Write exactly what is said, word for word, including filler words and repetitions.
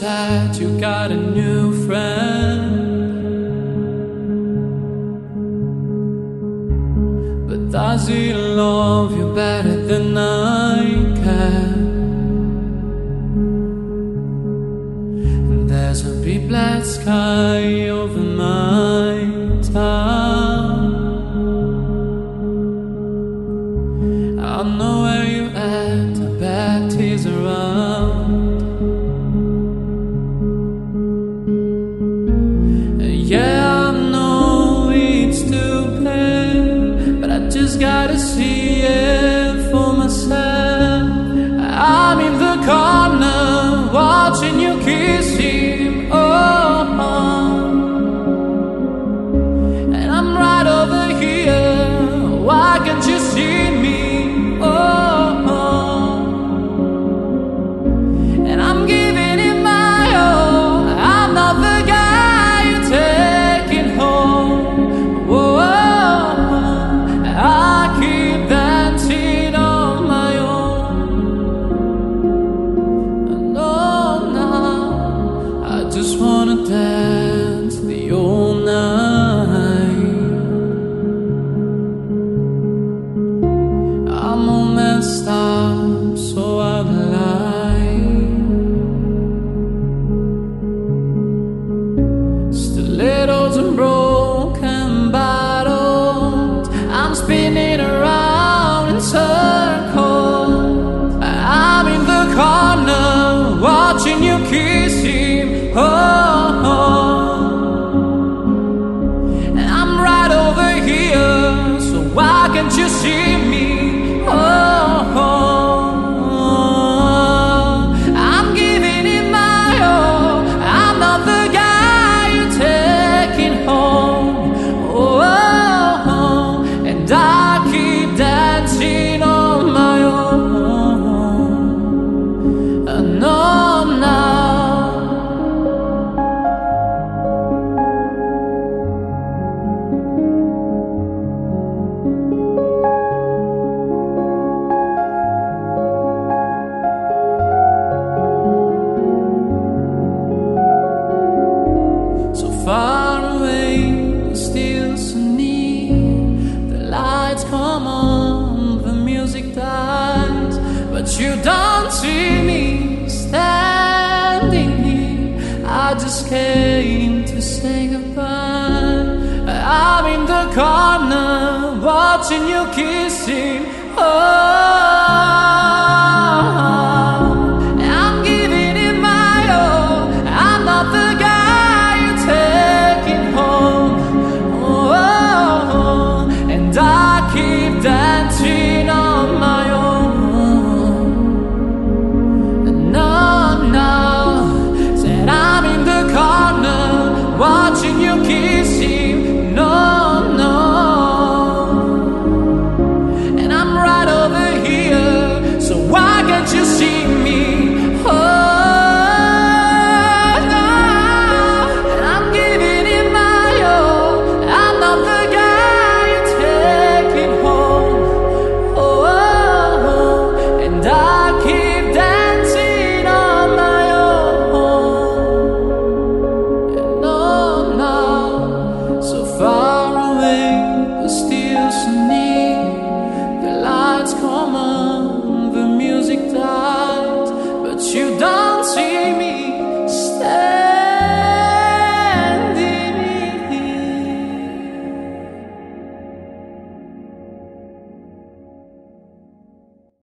said you got a new friend, but does he love you better than I can? And there's a big black sky over my town. I know where you at, I bet he's around. Yeah, I know it's stupid, but I just gotta see it for myself. I'm in the corner, watching you kiss him, oh, oh. And I'm right over here, why can't you see me, oh, oh. And I'm giving it my all, I'm not the guy taking home. Whoa, I keep dancing on my own. No, no, I just wanna dance the whole night. I'm all messed up, so out of line. Stilettos and broken bottles, I'm spinning around in circles. I'm in the corner, watching you kiss him, oh, oh. And I'm right over here, so why can't you see me, oh, oh. I'm giving it my all, I'm not the guy you're taking home, oh, oh. And I keep dancing on my own. Uh, no, no. So far away, but still so near. The lights come on, the music dies, but you don't see me standing here. I just came to say goodbye. I'm in the corner, watching you kissing, oh. I'm giving it my all, I'm not the guy you're taking home, oh. And I keep dancing on my own. No, no, said I'm in the corner, watching you kiss him, no, no. And I'm right over here, so why can't you see me, oh, no. And I'm giving it my all, I'm not the guy you're taking home, oh. And I keep dancing on my own. No, no, so far away, but still so near. The lights come on.